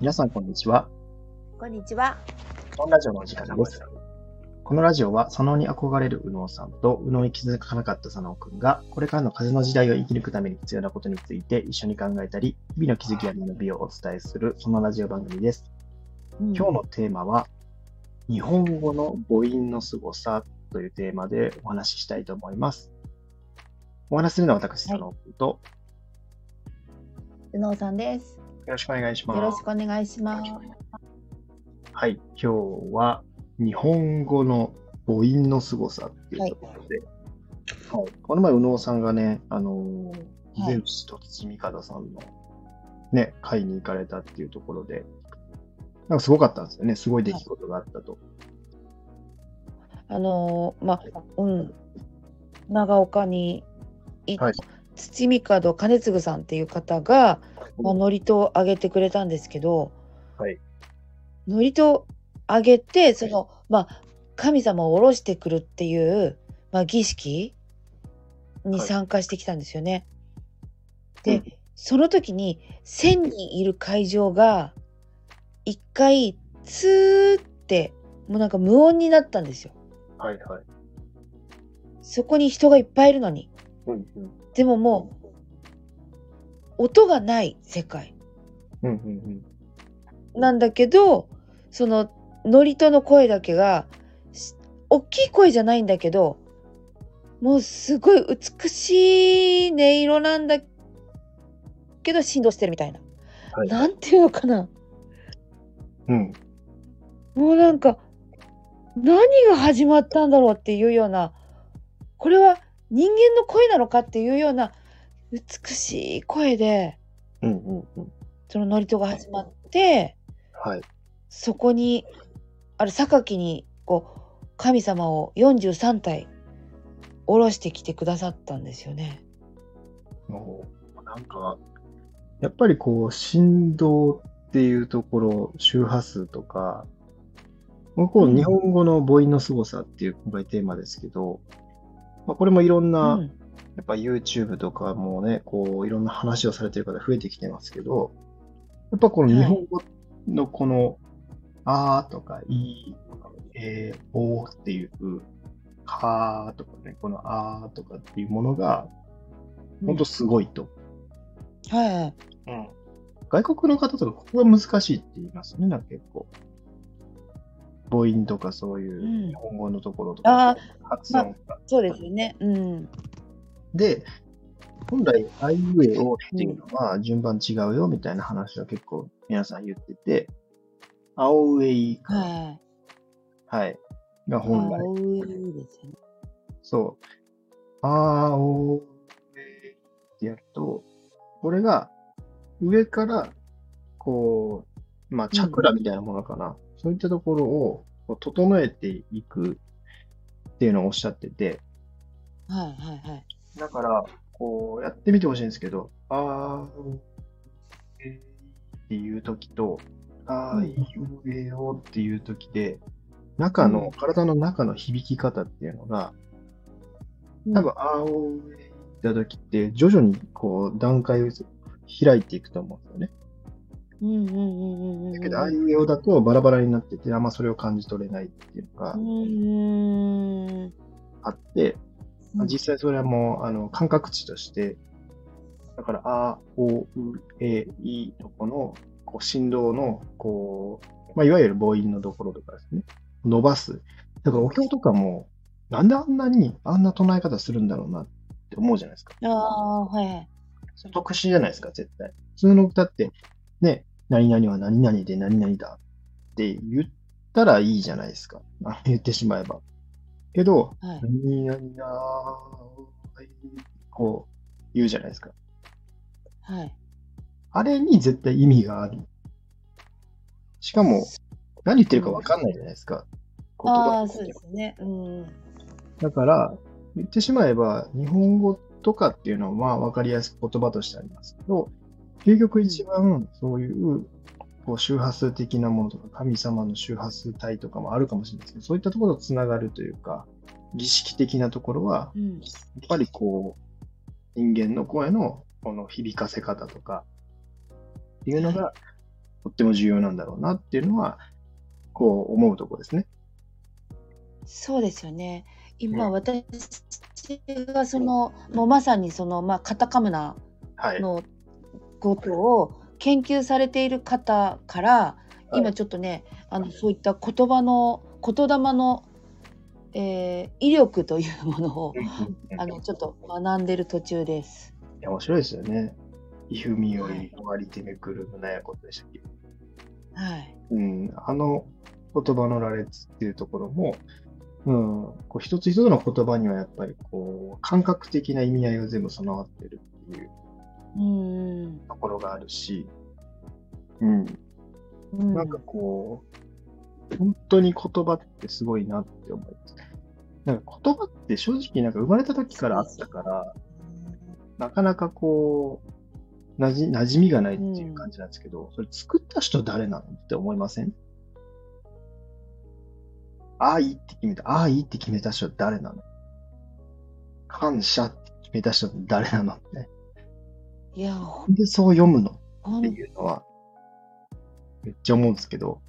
皆さん、こんにちは。 こんにちは。 右脳ラジオのお時間です。このラジオは、左脳に憧れる右脳さんと、右脳に気づかなかった左脳くんが、これからの風の時代を生き抜くために必要なことについて一緒に考えたり、日々の気づきや学びをお伝えする、そのラジオ番組です。今日のテーマは、日本語の母音の凄さというテーマでお話ししたいと思います。お話しするのは私、左脳くんと、 右脳さんです。 よろしくお願いします。 よろしくお願いします。 はい、今日は日本語の母音の凄さっていうところで、はい、この前、右脳さんがね、ゼウスと土方さんのね、会に行かれたっていうところで、なんかすごかったんですよね。すごい出来事があったと。 長岡にはい、 土見門兼次さんっていう方が、祝詞をあげてくれたんですけど、 はい、 祝詞をあげて、神様を下ろしてくるっていう、儀式に参加してきたんですよね。で、その時に1000人いる会場が一回ツーってもうなんか無音になったんですよ。 はい、はい。 そこに人がいっぱいいるのに。でももう音がない世界なんだけど、その祝詞の声だけが大きい声じゃないんだけど、もうすごい美しい音色なんだけど振動してるみたいな、 はい、 なんていうのかな、もうなんか何が始まったんだろうっていうような、これは人間の声なのかっていうような美しい声で、その祝詞が始まって、 はい、 そこにある榊にこう神様を43体下ろしてきてくださったんですよね。 なんか、やっぱりこう、振動っていうところ、周波数とか、こう日本語の母音の凄さっていう今回テーマですけど、これもいろんな、やっぱ YouTube とかもね、こういろんな話をされてる方増えてきてますけど、やっぱこの日本語のこの、あーとか、いーとか、おーっていう、かーとかね、このあーとかっていうものが、ほんとすごいと。外国の方とかここが難しいって言いますね、なんか結構。母音とかそういう日本語のところとか、発音が。 そうですよね。 で、本来、あいうえおっていうのは順番違うよみたいな話は結構皆さん言ってて、あおうえいか、はい、が本来。 あおうえいですよね。 そう。あおうえいってやると、これが上から、こう、チャクラみたいなものかな。そういったところをこう整えていくっていうのをおっしゃってて、だから、こうやってみてほしいんですけど、あーっていう時と、あいうえおっていう時で、体の中の響き方っていうのが、多分、あおうえいった時って、徐々にこう段階を開いていくと思うんですよね。だけど、あいうえおだとバラバラになってて、あんまそれを感じ取れないっていうのがあって、実際それはもう、感覚値として、だから、あ、お、う、え、いのこの、こう、振動の、こう、いわゆる母音のところとかですね、伸ばす。だから、お経とかも、なんであんな唱え方するんだろうなって思うじゃないですか。それ特殊じゃないですか、絶対。普通の歌って、ね、何々は何々で何々だって言ったらいいじゃないですか。言ってしまえば。けど、何々だー、こう、言うじゃないですか。あれに絶対意味がある。しかも、何言ってるか分かんないじゃないですか。言葉。 そうですね。 だから、言ってしまえば、日本語とかっていうのは分かりやすく言葉としてありますけど、究極一番そういうこう周波数的なものとか、神様の周波数帯とかもあるかもしれないですけど、そういったところとつながるというか、儀式的なところは、やっぱりこう、人間の声のこの響かせ方とかっていうのが、 とっても重要なんだろうなっていうのは、こう思うところですね。 そうですよね。 うん。 今私がもうまさにカタカムナはい。 のことを研究されている方から、 はい。 今ちょっとね、そういった言霊の、威力というものを、 うんうんうん。いちょっと学んでる途中です。 や、面白いですよね。威風見よりはい。 回りてめくる胸やことでしたっけ。 はい。 うん。言葉の羅列っていうところも、うん、こう一つ一つの言葉にはやっぱりこう、感覚的な意味合いが全部備わってるっていううんうん。 ところがあるし、うん。なんかうん。 こう、本当に言葉ってすごいなって思います。なんか言葉って正直なんか生まれた時からあったそうですよ。 から、なかなかこう、馴染みがないっうん。 ていう感じなんですけど、それ作った人誰なのって思いません？ああ、いいって決めた人誰なの？感謝って決めた人誰なのって。 いや、 で、そう読むのってほんいうのはめっちゃ思うんですけど、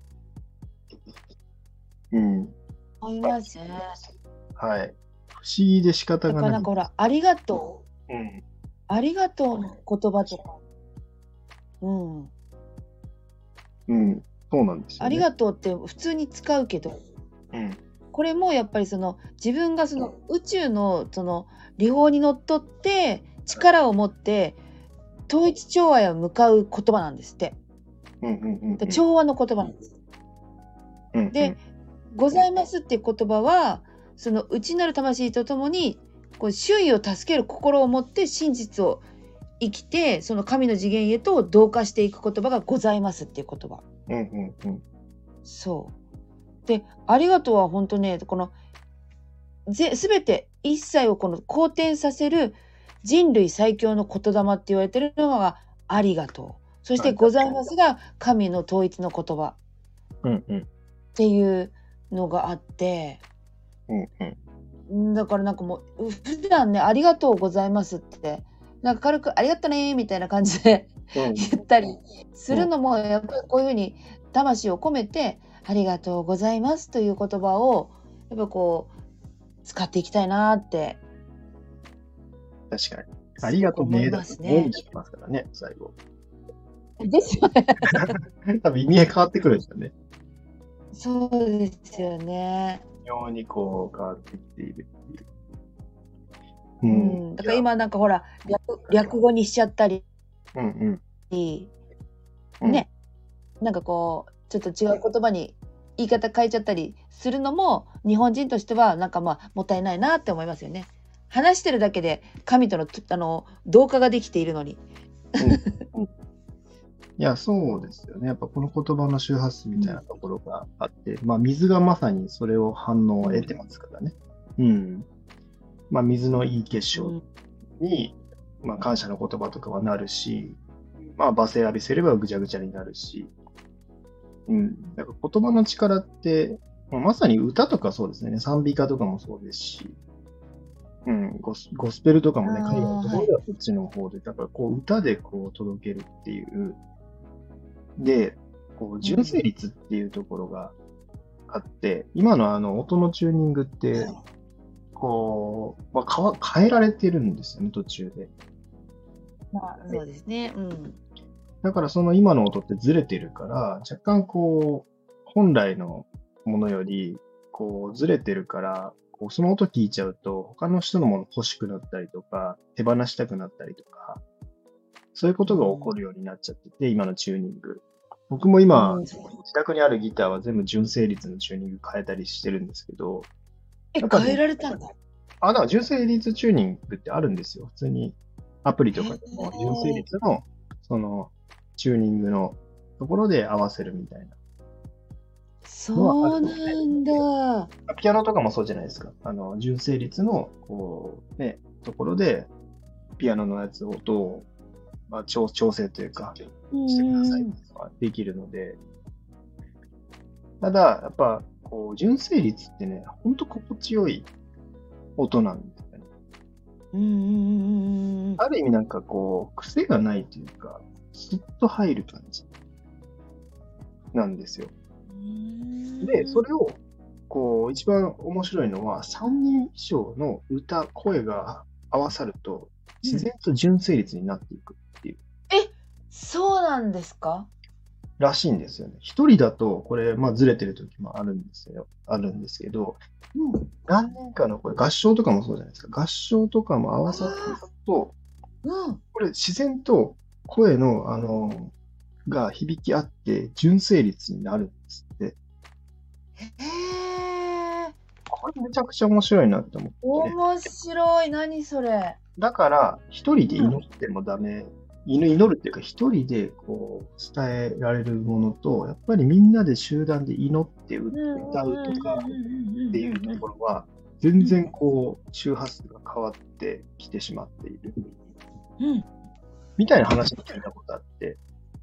うん。 思いますね。 はい。不思議で仕方やっがない。 ぱなんかほら、ありがとう、 うん。 ありがとうの言葉とか、うん。 うん。そうなんですよね。 ありがとうって普通に使うけど、 うん。 これもやっぱり自分が宇宙の理法にのっとってはい。 力を持って統一調和へ向かう言葉なんですって。 うんうんうんうん。 調和の言葉なんです。で、 うんうん。 ございますっていう言葉は、その内なる魂とともに、こう周囲を助ける心を持って真実を生きて、その神の次元へと同化していく言葉がございますっていう言葉。 うんうんうん。 そう。で、ありがとうは本当ね、全て一切を好転させる人類最強の言霊って言われてるのがありがとう。そしはい。 てございますが神の統一の言葉うんうん。 っていうのがあって、 うんうん。 だからなんかもう、普段ね、ありがとうございますって、なんか軽くありがとねみたいな感じでう言んったりすうん。 るのも、やっぱりこういう風に魂を込めて、ありがとうございますという言葉を、やっぱ使っていきたいなって確かに。あすりがとごく思いねだとますね。 ねにしますからね、最後。 ですよね。 多分意味合い変わってくるんですよね。 そうですよね。 微妙にこう変わってきているっていう。うん。いうん、だからや、 今なんかほら、略語にしちゃったり、 うんうん。うん。 ね、なんかちょっと違う言葉に言い方変えちゃったりするのも、日本人としてはなんかもったいないなって思いますよね。話してるだけで神との同化ができているのに。 うん。うん。いや、そうですよね。やっぱこの言葉の周波数みうん。 たいなところがあって、まあ水がまさにそれを反応をうん。 得てますからね。うん。まあ水のいい結晶うん。 に、まあ感謝の言葉とかはなるし、まあ罵声浴びせればぐちゃぐちゃになるし、うん。だから言葉の力って、まあまさに歌とかそうですね。賛美歌とかもそうですし、うん。ゴスペルとかあもね、海外のあ、 とこはい。 ろではそっちの方で、だからこう歌でこう届けるっていう、で、こう純正うん。 率っていうところがあって、今の音のチューニングって、 はい。 こう、まあ、変えられてるんですよね、途中で。 まあ、そうですね。うん。 だからその今の音ってずれてるから、若干こう、本来のものより、こうずれてるから、こうその音聞いちゃうと、他の人のもの欲しくなったりとか、手放したくなったりとか、そういうことが起うん。 こるようになっちゃってて、今のチューニング。僕も今、 うん。 自宅にあるギターは全部純正率のチューニング変えたりしてるんですけど、 変えやっぱね、 られたんだ。 だから純正率チューニングってあるんですよ。普通にアプリとへかでも純正え。 率の、その、チューニングのところで合わせるみたいなのはあそうなるので、 んだ。 ピアノとかもそうじゃないですか。純正率の、こう、ね、ところで、ピアノのやつを音を、まあ、調整というか、 うしてくださいんうん。 っていうのができるので、ただ、やっぱ、こう、純正率ってね、ほんと心地よい音なんですよね。 うんうんうんうんうん。 ある意味なんかこう、癖がないというか、スッと入る感じ。 なんですよ。 うで、そん。 れを、こう、一番面白いのは、3人以上の声が合わさると、自うん。 然と純正率になっていくっていうえ、そうなんですか？ らしいんですよね。一人だと、これ、まあ、ずれてる時もあるんですけど、 うん。 何人かのこれ、合唱とかもそうじゃないですか。合唱とかも合あわさっていくあ、 と、 うん。 これ、自然と声の、が響き合って、純正率になるんですって。 へえ。 これめちゃくちゃ面白いなって思って。 面白い。何それ。 だから、一人でうん。 祈ってもダメ。祈るっていうか、一人でこう、伝えられるものと、やっぱりみんなで集団で祈ってうんうん歌うとかうんうんっていうとうんうんうんうん。 ころは、全うん。 然こう、周波数が変わってきてしまっている。 うん。 みたいな話を聞いたことあって、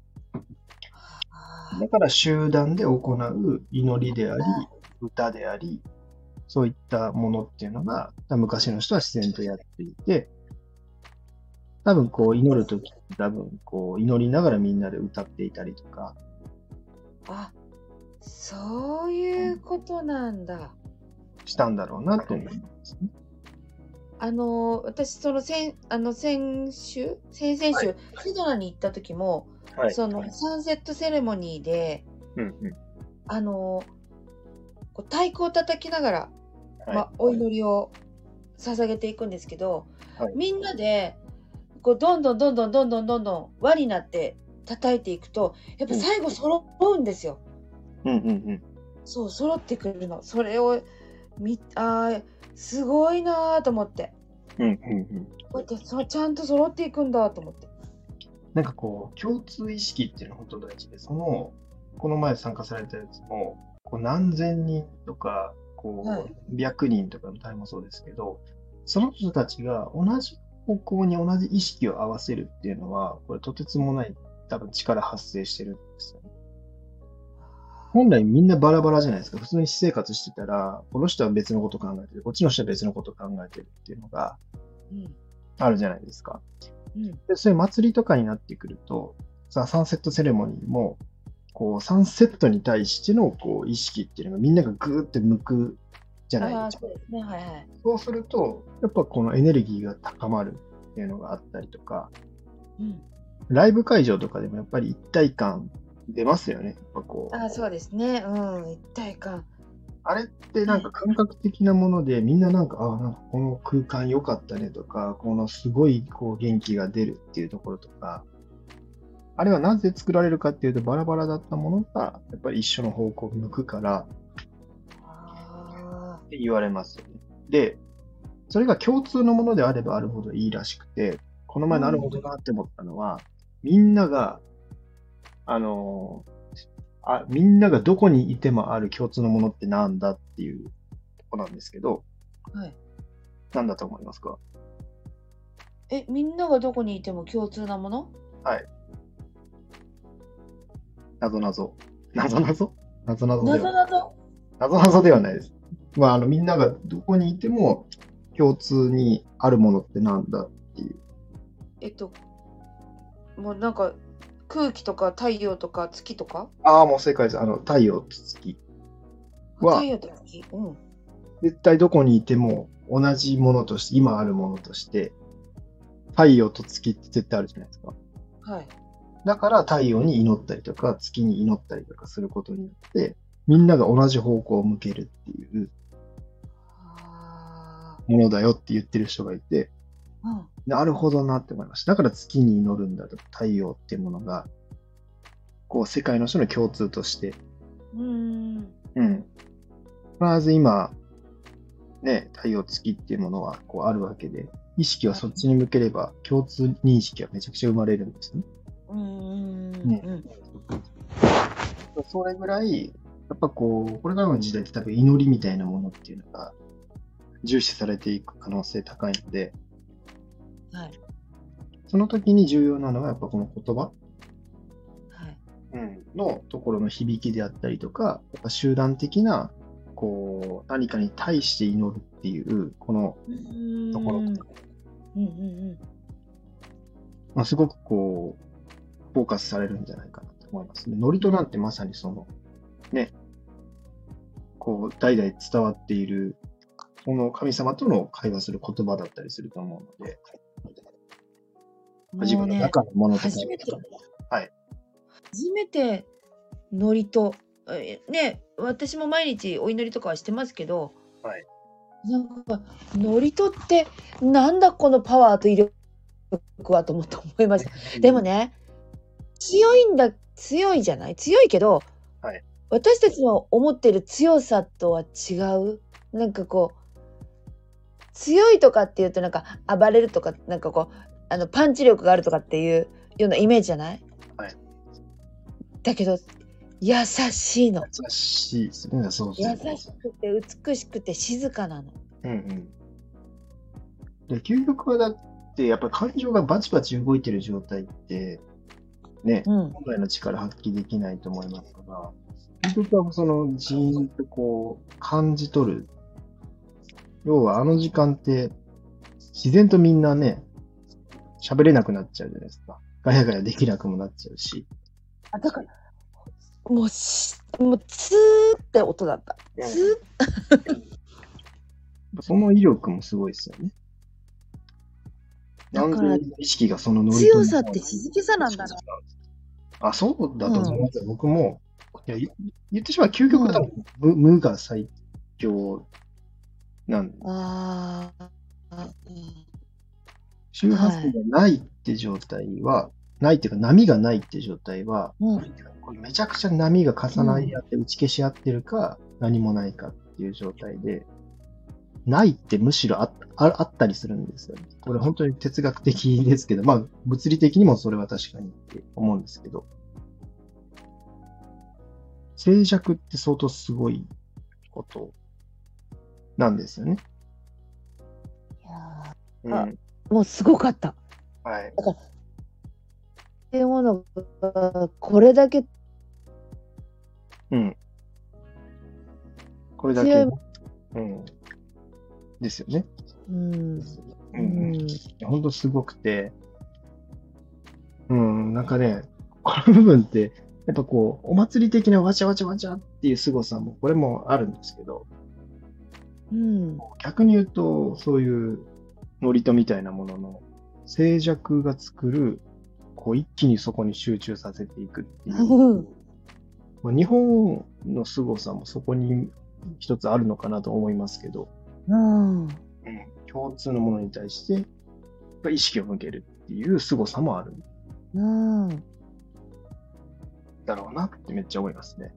あだから集団で行う祈りであり、歌であり、そういったものっていうのが、昔の人は自然とやっていて、多分こう祈るときって多分こう祈りながらみんなで歌っていたりとかあ、そういうことなんだ。 したんだろうなと思いますね。 私、先々 はい。 週、セドナに行った時も、 はい。 そのサンセットセレモニーで、 うんうん。 あの、太鼓を叩きながら、 はい。 お祈りを捧げていくんですけど、 はい。 みんなで、どんどんどんどんどんどんどんどん輪になって叩いていくと、やっぱうん。 最後揃うんですよ。 うんうんうん。 そう、揃ってくるの。それをすごいなと思って。 うんうんうん。 こうやってちゃんと揃っていくんだと思って。 なんかこう、共通意識っていうのは本当大事で、この前参加されたやつも、こう何千人とか、こはい。 う、100人とかの単位もそうですけど、その人たちが同じ方向に同じ意識を合わせるっていうのは、これとてつもない多分力発生してるんですよね。本来みんなバラバラじゃないですか。普通に私生活してたら、この人は別のこと考えてる、こっちの人は別のこと考えてるっていうのがうん。 あるじゃないですか。 うん。 で、そういう祭りとかになってくると、さあ、サンセットセレモニーも、こう、サンセットに対しての、こう、意識っていうのがみんながぐーって向くじゃないでああ、 すか。 そうですね。はいはい。 そうすると、やっぱこのエネルギーが高まるっていうのがあったりとか、 うん。 ライブ会場とかでもやっぱり一体感出ますよね。やっぱこう、 ああ、そうですね。うん、一体感。 あれってなんかはい。 感覚的なもので、みんななんか、ああ、なんかこの空間良かったねとか、このすごいこう元気が出るっていうところとか、あれはなぜ作られるかっていうと、バラバラだったものが、やっぱり一緒の方向を向くからああ。 って言われますよね。で、それが共通のものであればあるほどいいらしくて、この前なるほうん。 どなって思ったのは、みんなが、あのみんながどこにいてもある共通のものってなんだっていうとこなんですけど、 はい。 なんだと思いますか？ みんながどこにいても共通なもの？ はい。なぞなぞ。なぞなぞなぞなぞなではない。 ぞなぞ？ なぞなぞではないです。まあ、みんながどこにいても共通にあるものってなんだっていう。 えっと、もうなんか、空気とか太陽とか月とか？ ああ、もう正解です。太陽と月太は、 陽と月。うん。 絶対どこにいても同じものとして、今あるものとして、太陽と月って絶対あるじゃないですか。 はい。 だから太陽に祈ったりとか、月に祈ったりとかすることによって、みんなが同じ方向を向けるっていうあものだよって言ってる人がいて、 あ。うん。 なるほどなって思いました。だから月に祈るんだと、太陽っていうものが、こう世界の人の共通として、 うーん。 うん。まず今、ね、太陽月っていうものはこうあるわけで、意識ははい。 そっちに向ければ、共通認識はめちゃくちゃ生まれるんですね。 うんうんうんね。 うん。 それぐらい、やっぱこう、これからの時代って多分祈りみたいなものっていうのが重視されていく可能性高いので、 はい。 その時に重要なのはやっぱこの言葉、 はい。 のところの響きであったりとか、やっぱ集団的な、こう、何かに対して祈るっていう、このうところとーん。 か、 うんうんうん。 まあ、すごくこう、フォーカスされるんじゃないかなと思いますね。祝詞なんてまさにね、代々伝わっている、その神様との会話する言葉だったりすると思うので、自分のもうね、 中のものとか、 初めて、 はい。 初めて祝詞、ね、私も毎日お祈りとかはしてますけど、 はい。 なんか、祝詞ってなんだこのパワーと威力はと思いました。でもね、強いじゃない？強いけど、 はい。 私たちの思ってる強さとは違う。なんか強いとかっていうとなんか暴れるとか、なんかパンチ力があるとかっていうようなイメージじゃない？ はい。 だけど、優しいの。 優しいですね。そうそう。 優しくて美しくて静かなの。 うんうん。で、究極はだって、やっぱり感情がバチバチ動いてる状態って、ね、 うん。 本来の力発揮できないと思いますから、究極はじーんと感じ取る。要はあの時間って、自然とみんなね、喋れなくなっちゃうじゃないですか。ガヤガヤできなくもなっちゃうし。 だから、もうツーって音だった。ツその威力もすごいですよね。 だから意識がそのー、強さって静けさなんだな。 あ、そうだと思いますよ。僕も、言ってしまう究極は多分、無が最強なんで。周波数がないって状態は、ないっていうか波がないって状態は、これめちゃくちゃ波が重なり合って打ち消し合ってるか、何もないかっていう状態で、ないってむしろあったりするんですよね。これ本当に哲学的ですけど、まあ物理的にもそれは確かにって思うんですけど、静寂って相当すごいことなんですよね。 いやもうすごかった。 はい。 だからっていうものがこれだけ、 これだけ、ですよね。本当すごくて、なんかね、この部分って、やっぱお祭り的なわちゃわちゃわちゃっていう凄さも、これもあるんですけど、逆に言うと、そういう祝詞みたいなものの静寂が作る、一気にそこに集中させていくっていう。日本の凄さもそこに一つあるのかなと思いますけど、共通のものに対して意識を向けるっていう凄さもある。だろうなってめっちゃ思いますね。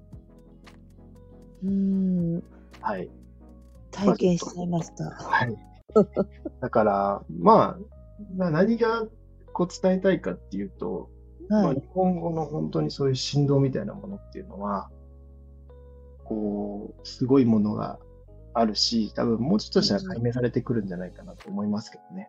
はい。 体験しちゃいました。 はい。だから、まあ、何が伝えたいかっていうと、日本語の本当にそういう振動みたいなものっていうのは、すごいものがあるし、多分もうちょっとしたら解明されてくるんじゃないかなと思いますけどね。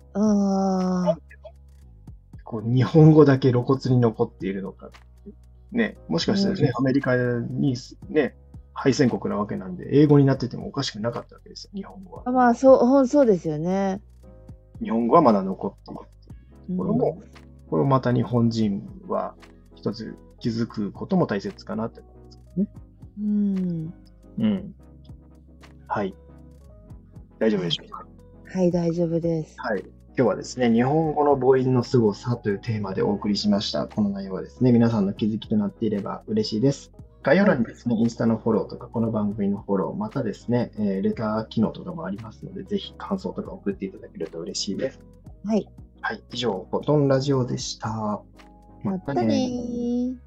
日本語だけ露骨に残っているのか。ね、もしかしたらね、アメリカにね、敗戦国なわけなんで、英語になっててもおかしくなかったわけですよ、日本語は。 まあ、そうですよね。 日本語はまだ残っているっていうところも、これもまた日本人は一つ気づくことも大切かなって思いますね。はい。大丈夫でしょうか？ はい、大丈夫です。 はい。今日はですね、日本語の母音の凄さというテーマでお送りしました。この内容はですね、皆さんの気づきとなっていれば嬉しいです。概要欄にですね、インスタのフォローとか、この番組のフォロー、またですね、レター機能とかもありますので、ぜひ感想とか送っていただけると嬉しいです。 はい。 はい。以上、フォトンラジオでした。 またねー。